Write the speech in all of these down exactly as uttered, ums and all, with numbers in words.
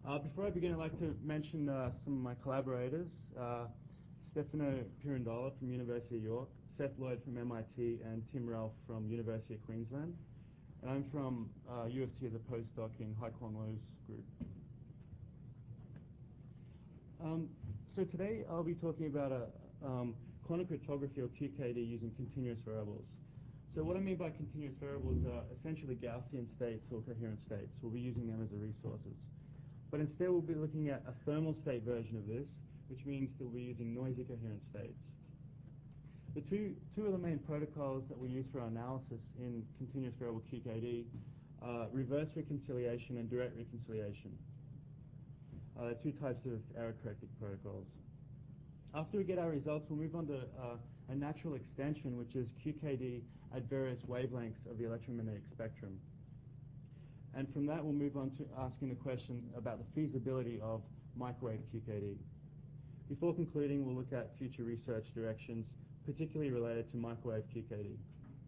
Uh, before I begin, I'd like to mention uh, some of my collaborators, uh, Stefano Pirandola from University of York, Seth Lloyd from M I T, and Tim Ralph from University of Queensland. And I'm from uh, U of T as a postdoc in Hai Kwong Lo's group. Um, so today I'll be talking about a um, quantum cryptography, or Q K D, using continuous variables. So what I mean by continuous variables are essentially Gaussian states or coherent states. We'll be using them as the resources. But instead we'll be looking at a thermal state version of this, which means that we're using noisy coherent states. The two, two of the main protocols that we use for our analysis in continuous variable Q K D are reverse reconciliation and direct reconciliation. Uh, two types of error-correcting protocols. After we get our results, we'll move on to uh, a natural extension, which is Q K D at various wavelengths of the electromagnetic spectrum. And from that, we'll move on to asking the question about the feasibility of microwave Q K D. Before concluding, we'll look at future research directions, particularly related to microwave Q K D.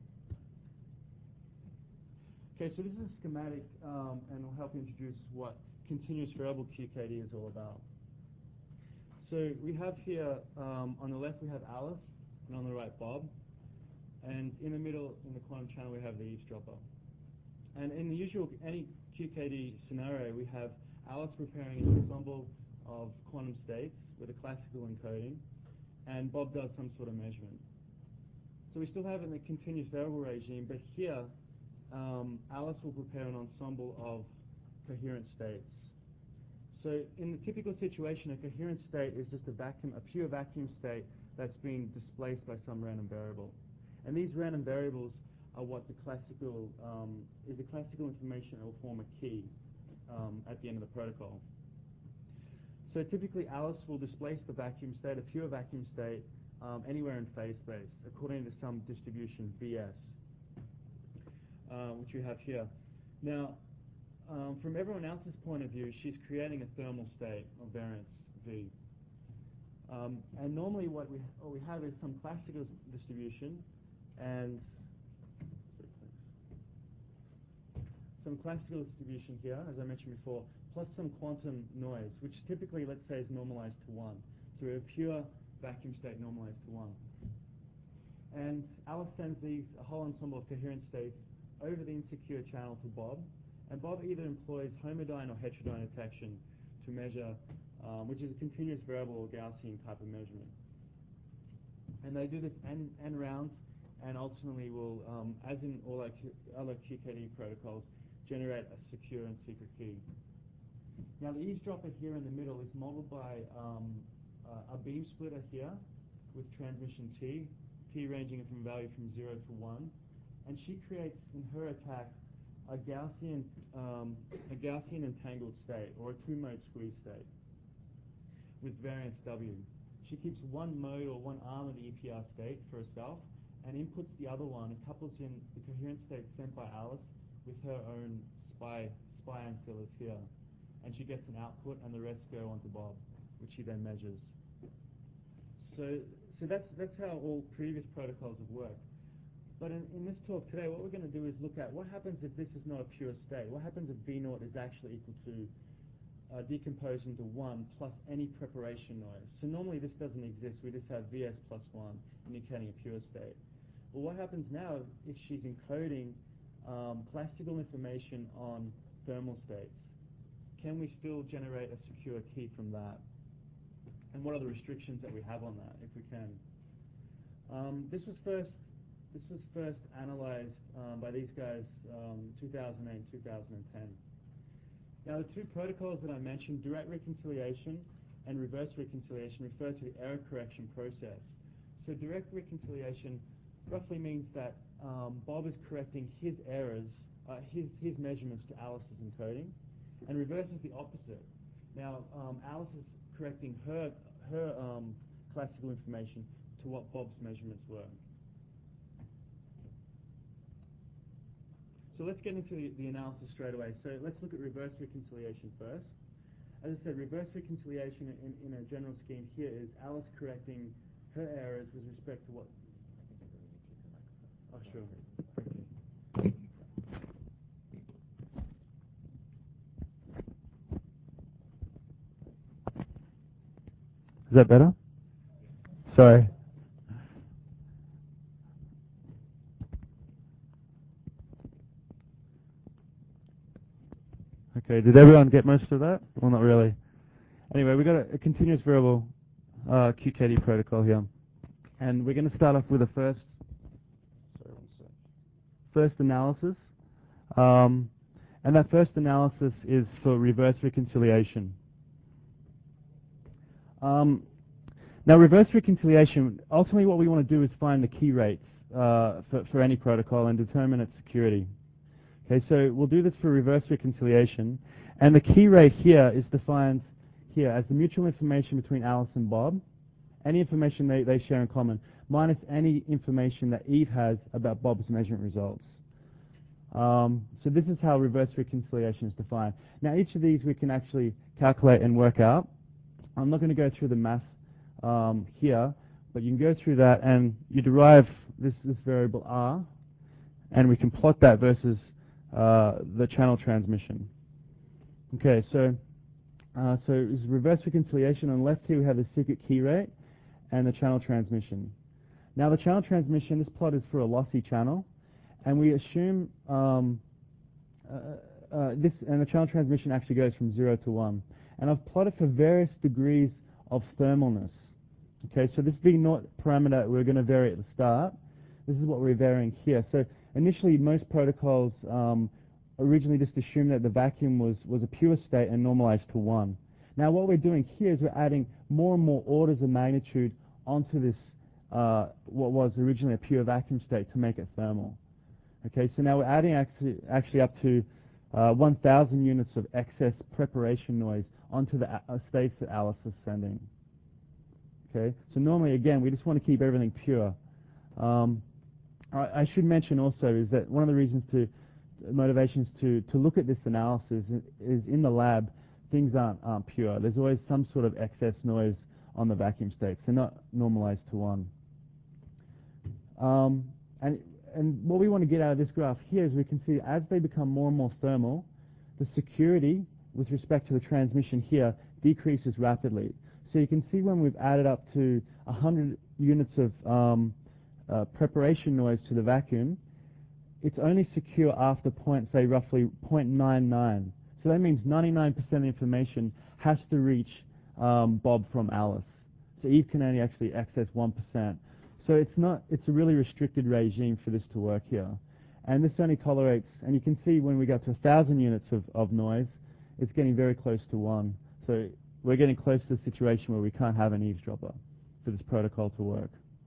Okay, so this is a schematic, um, and will help introduce what continuous variable Q K D is all about. So we have here, um, on the left we have Alice, and on the right Bob, and in the middle, in the quantum channel, we have the eavesdropper. And in the usual, any Q K D scenario, we have Alice preparing an ensemble of quantum states with a classical encoding, and Bob does some sort of measurement. So we still have it in the continuous variable regime, but here, um, Alice will prepare an ensemble of coherent states. So in the typical situation, a coherent state is just a vacuum, a pure vacuum state that's being displaced by some random variable. And these random variables are what the classical, um, is the classical information that will form a key um, at the end of the protocol. So typically Alice will displace the vacuum state, a pure vacuum state, um, anywhere in phase space, according to some distribution V S, uh, which we have here. Now, um, from everyone else's point of view, she's creating a thermal state of variance V. Um, and normally what we, what we have is some classical distribution and some classical distribution here, as I mentioned before, plus some quantum noise, which typically, let's say, is normalized to one. So we have pure vacuum state normalized to one. And Alice sends these, a whole ensemble of coherent states over the insecure channel to Bob, and Bob either employs homodyne or heterodyne detection to measure, um, which is a continuous variable or Gaussian type of measurement. And they do this n, n rounds, and ultimately will, um, as in all our Q, other Q K D protocols, generate a secure and secret key. Now the eavesdropper here in the middle is modeled by um, uh, a beam splitter here with transmission T, T ranging from a value from zero to one, and she creates in her attack a Gaussian, um, a Gaussian entangled state, or a two-mode squeeze state, with variance W. She keeps one mode or one arm of the E P R state for herself, and inputs the other one and couples in the coherent state sent by Alice with her own spy spy ancillars here, and she gets an output, and the rest go on to Bob, which he then measures. So, so that's that's how all previous protocols have worked. But in, in this talk today, what we're going to do is look at what happens if this is not a pure state. What happens if V naught is actually equal to uh, decomposed into one plus any preparation noise. So normally this doesn't exist. We just have V S plus one indicating a pure state. Well, what happens now if she's encoding um, classical information on thermal states? Can we still generate a secure key from that? And what are the restrictions that we have on that, if we can? Um, this was first this was first analyzed um, by these guys um, two thousand eight and two thousand ten. Now, the two protocols that I mentioned, direct reconciliation and reverse reconciliation, refer to the error correction process. So direct reconciliation roughly means that um, Bob is correcting his errors, uh, his, his measurements to Alice's encoding, and reverse is the opposite. Now, um, Alice is correcting her, her um, classical information to what Bob's measurements were. So let's get into the, the analysis straight away. So let's look at reverse reconciliation first. As I said, reverse reconciliation in, in a general scheme here is Alice correcting her errors with respect to what... Oh, sure. Is that better? Sorry. Okay, did everyone get most of that? Well, not really. Anyway, we've got a, a continuous variable uh, Q K D protocol here. And we're going to start off with a first, sorry, one sec. first analysis. Um, and that first analysis is for reverse reconciliation. Um, now, reverse reconciliation, ultimately what we want to do is find the key rates uh, for, for any protocol and determine its security. Okay, so we'll do this for reverse reconciliation. And the key rate here is defined here as the mutual information between Alice and Bob, any information they, they share in common, minus any information that Eve has about Bob's measurement results. Um, so this is how reverse reconciliation is defined. Now, each of these we can actually calculate and work out. I'm not going to go through the math um, here, but you can go through that and you derive this, this variable R, and we can plot that versus uh, the channel transmission. Okay, so uh, so it's reverse reconciliation. On the left here we have the secret key rate and the channel transmission. Now the channel transmission, this plot is for a lossy channel, and we assume um, uh, uh, this, and the channel transmission actually goes from zero to one. And I've plotted for various degrees of thermalness. Okay, so this V naught parameter we're going to vary at the start. This is what we're varying here. So initially, most protocols um, originally just assumed that the vacuum was, was a pure state and normalized to one. Now what we're doing here is we're adding more and more orders of magnitude onto this, uh, what was originally a pure vacuum state to make it thermal. Okay, so now we're adding actually, actually up to uh, one thousand units of excess preparation noise onto the uh, states that Alice is sending. Okay, so normally, again, we just want to keep everything pure. Um, I, I should mention also is that one of the reasons to, motivations to, to look at this analysis is, is in the lab, things aren't, aren't pure. There's always some sort of excess noise on the vacuum states. They're not normalized to one. Um, and, and what we want to get out of this graph here is we can see as they become more and more thermal, the security with respect to the transmission here decreases rapidly. So you can see when we've added up to one hundred units of um, uh, preparation noise to the vacuum, it's only secure after point, say, roughly zero point nine nine. So that means ninety-nine percent of the information has to reach um, Bob from Alice. So Eve can only actually access one percent. So it's not, it's a really restricted regime for this to work here. And this only tolerates, and you can see when we got to one thousand units of, of noise, it's getting very close to one. So we're getting close to the situation where we can't have an eavesdropper for this protocol to work.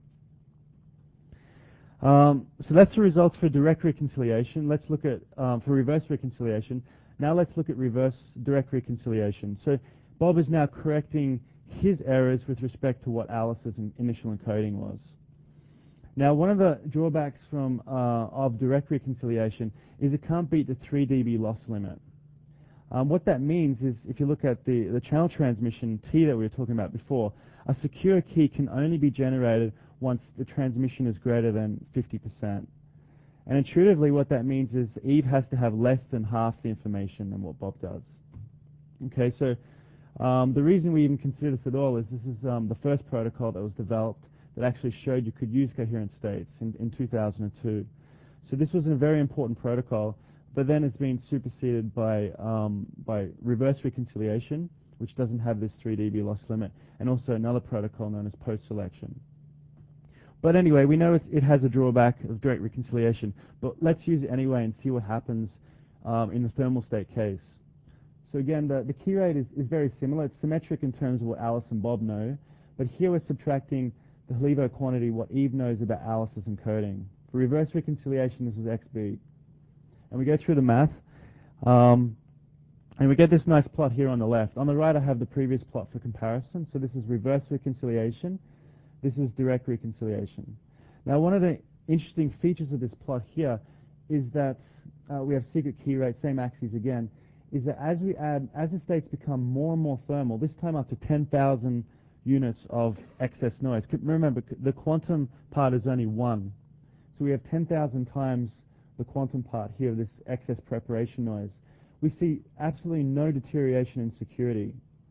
Um, so that's the results for direct reconciliation. Let's look at, um, for reverse reconciliation. Now let's look at reverse direct reconciliation. So Bob is now correcting his errors with respect to what Alice's initial encoding was. Now, one of the drawbacks from uh, of direct reconciliation is it can't beat the three D B loss limit. Um, what that means is, if you look at the, the channel transmission T that we were talking about before, a secure key can only be generated once the transmission is greater than fifty percent. And intuitively, what that means is Eve has to have less than half the information than what Bob does. Okay, so um, the reason we even consider this at all is this is um, the first protocol that was developed that actually showed you could use coherent states in, in two thousand two. So this was a very important protocol, but then it's been superseded by, um, by reverse reconciliation, which doesn't have this three D B loss limit, and also another protocol known as post-selection. But anyway, we know it, it has a drawback of direct reconciliation, but let's use it anyway and see what happens um, in the thermal state case. So again, the, the key rate is, is very similar. It's symmetric in terms of what Alice and Bob know, but here we're subtracting the Halivo quantity, what Eve knows about Alice's encoding. For reverse reconciliation, this is X B. And we go through the math, um, and we get this nice plot here on the left. On the right, I have the previous plot for comparison. So this is reverse reconciliation. This is direct reconciliation. Now, one of the interesting features of this plot here is that uh, we have secret key rate, same axes again, is that as we add, as the states become more and more thermal, this time up to ten thousand units of excess noise. Remember, the quantum part is only one. So we have ten thousand times the quantum part here, this excess preparation noise. We see absolutely no deterioration in security.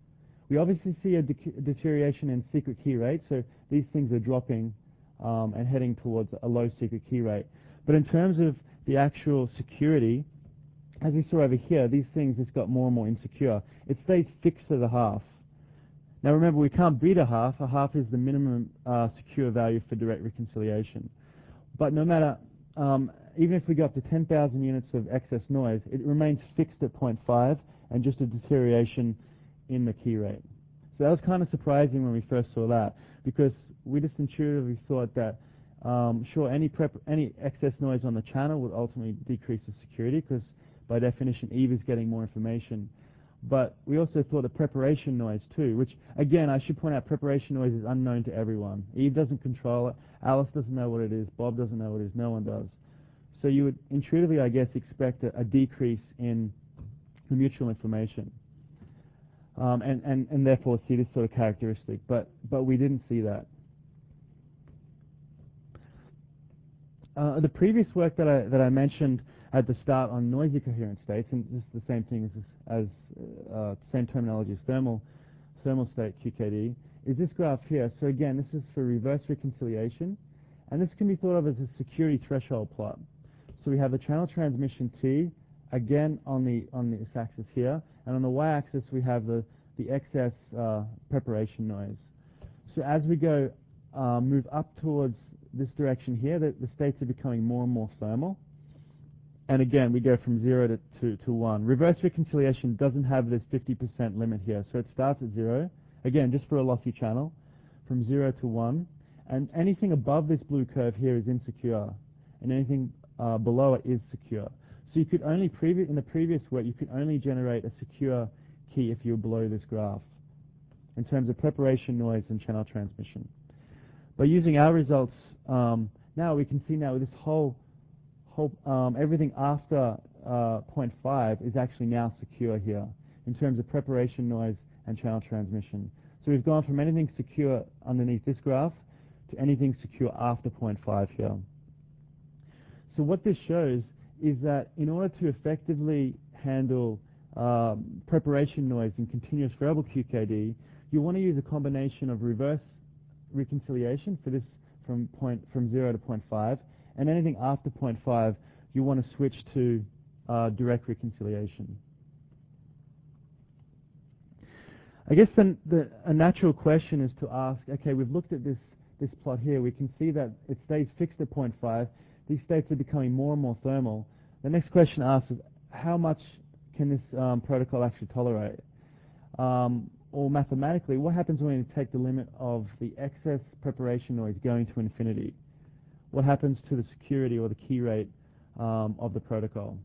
We obviously see a, de a deterioration in secret key rate, so these things are dropping um, and heading towards a low secret key rate. But in terms of the actual security, as we saw over here, these things just got more and more insecure. It stays fixed at a half. Now remember, we can't beat a half. A half is the minimum uh, secure value for direct reconciliation. But no matter, um, even if we go up to ten thousand units of excess noise, it remains fixed at zero point five and just a deterioration in the key rate. So that was kind of surprising when we first saw that, because we just intuitively thought that, um, sure, any, prep, any excess noise on the channel would ultimately decrease the security, because by definition, Eve is getting more information. But we also thought the preparation noise too, which, again, I should point out, preparation noise is unknown to everyone. Eve doesn't control it. Alice doesn't know what it is. Bob doesn't know what it is. No one does. So you would intuitively, I guess, expect a, a decrease in the mutual information, um, and, and, and therefore see this sort of characteristic. But, but we didn't see that. Uh, the previous work that I, that I mentioned at the start on noisy coherent states, and this is the same thing as, as uh, same terminology as thermal, thermal state Q K D, is this graph here. So again, this is for reverse reconciliation, and this can be thought of as a security threshold plot. So we have the channel transmission T, again on the on this axis here, and on the y-axis we have the, the excess uh, preparation noise. So as we go, uh, move up towards this direction here, the, the states are becoming more and more thermal. And again, we go from zero to, to, to one. Reverse reconciliation doesn't have this fifty percent limit here, so it starts at zero, again, just for a lossy channel, from zero to one. And anything above this blue curve here is insecure, and anything uh, below it is secure. So you could only, previ in the previous work, you could only generate a secure key if you're below this graph, in terms of preparation noise and channel transmission. But using our results, um, now we can see now this whole Whole, um, everything after uh, zero point five is actually now secure here in terms of preparation noise and channel transmission. So we've gone from anything secure underneath this graph to anything secure after zero point five here. So what this shows is that in order to effectively handle um, preparation noise in continuous variable Q K D, you want to use a combination of reverse reconciliation for this from point from zero to zero point five, and anything after zero point five, you want to switch to uh, direct reconciliation. I guess then the, a natural question is to ask, okay, we've looked at this, this plot here. We can see that it stays fixed at zero point five. These states are becoming more and more thermal. The next question asks is, how much can this um, protocol actually tolerate? Um, or mathematically, what happens when you take the limit of the excess preparation noise going to infinity? What happens to the security or the key rate um, of the protocol?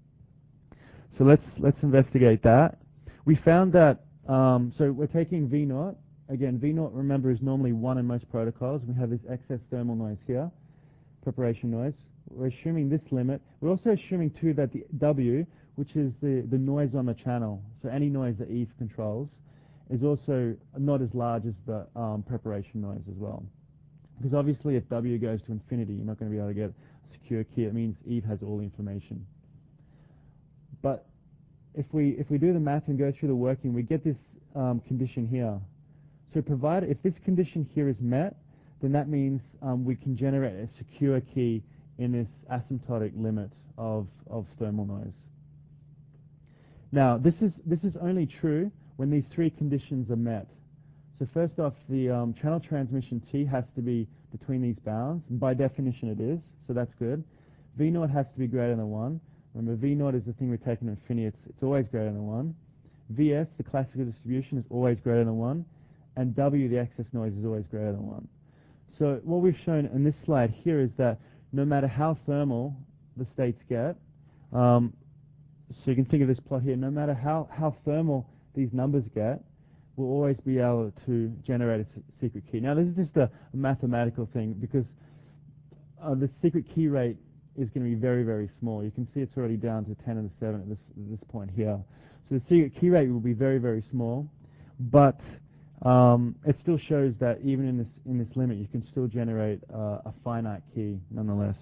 So let's let's investigate that. We found that, um, so we're taking V naught. Again, V naught, remember, is normally one in most protocols. We have this excess thermal noise here, preparation noise. We're assuming this limit. We're also assuming, too, that the W, which is the, the noise on the channel, so any noise that Eve controls, is also not as large as the um, preparation noise as well. Because obviously if W goes to infinity, you're not going to be able to get a secure key. It means Eve has all the information. But if we if we do the math and go through the working, we get this um, condition here. So provided if this condition here is met, then that means um, we can generate a secure key in this asymptotic limit of, of thermal noise. Now this is this is only true when these three conditions are met. So first off, the um, channel transmission T has to be between these bounds, and by definition it is, so that's good. V naught has to be greater than one. Remember, V naught is the thing we're taking to infinity, it's, it's always greater than one. V S, the classical distribution, is always greater than one, and W, the excess noise, is always greater than one. So what we've shown in this slide here is that no matter how thermal the states get, um, so you can think of this plot here, no matter how, how thermal these numbers get, we'll always be able to generate a secret key. Now, this is just a, a mathematical thing, because uh, the secret key rate is going to be very, very small. You can see it's already down to ten to the seven at this, at this point here. So the secret key rate will be very, very small, but um, it still shows that even in this, in this limit, you can still generate uh, a finite key nonetheless.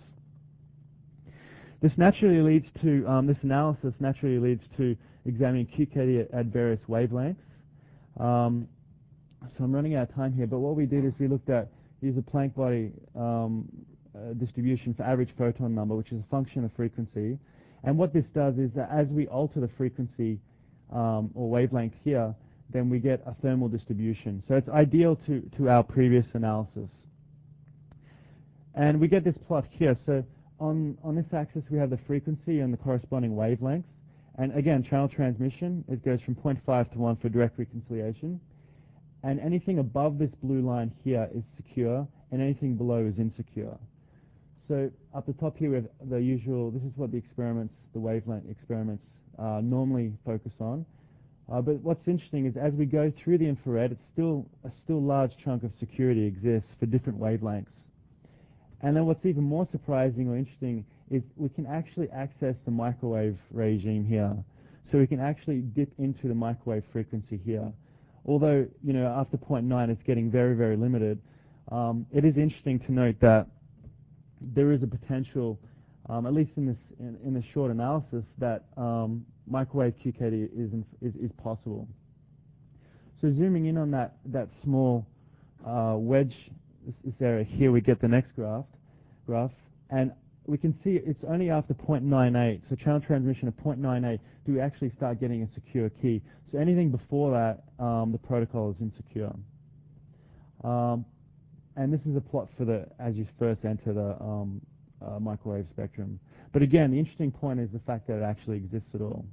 This naturally leads to, um, this analysis naturally leads to examining Q K D at, at various wavelengths. Um, so I'm running out of time here, but what we did is we looked at, use a Planck body um, uh, distribution for average photon number, which is a function of frequency. And what this does is that as we alter the frequency um, or wavelength here, then we get a thermal distribution. So it's ideal to, to our previous analysis. And we get this plot here. So on, on this axis, we have the frequency and the corresponding wavelengths. And again, channel transmission, it goes from zero point five to one for direct reconciliation. And anything above this blue line here is secure, and anything below is insecure. So up the top here we have the usual, this is what the experiments, the wavelength experiments uh, normally focus on. Uh, but what's interesting is as we go through the infrared, it's still, a still large chunk of security exists for different wavelengths. And then what's even more surprising or interesting is we can actually access the microwave regime here. So we can actually dip into the microwave frequency here. Although, you know, after zero point nine it's getting very, very limited, um, it is interesting to note that there is a potential, um, at least in this in, in this short analysis, that um, microwave Q K D is, in, is is possible. So zooming in on that that small uh, wedge, this, this area here, we get the next graph, graph, and we can see it's only after zero point nine eight, so channel transmission of zero point nine eight, do we actually start getting a secure key. So anything before that, um, the protocol is insecure. Um, And this is a plot for the, as you first enter the um, uh, microwave spectrum. But again, the interesting point is the fact that it actually exists at all.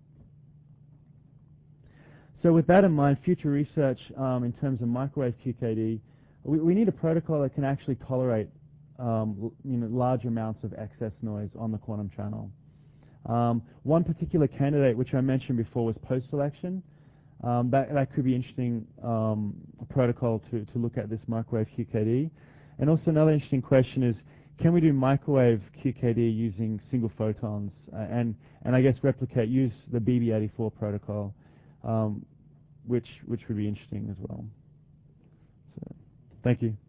So with that in mind, future research um, in terms of microwave Q K D, we, we need a protocol that can actually tolerate um, you know, large amounts of excess noise on the quantum channel. Um, one particular candidate, which I mentioned before, was post-selection. Um, that, that could be interesting um, protocol to, to look at this microwave Q K D. And also another interesting question is, can we do microwave Q K D using single photons uh, and, and I guess replicate, use the B B eighty-four protocol, um, which, which would be interesting as well. So, thank you.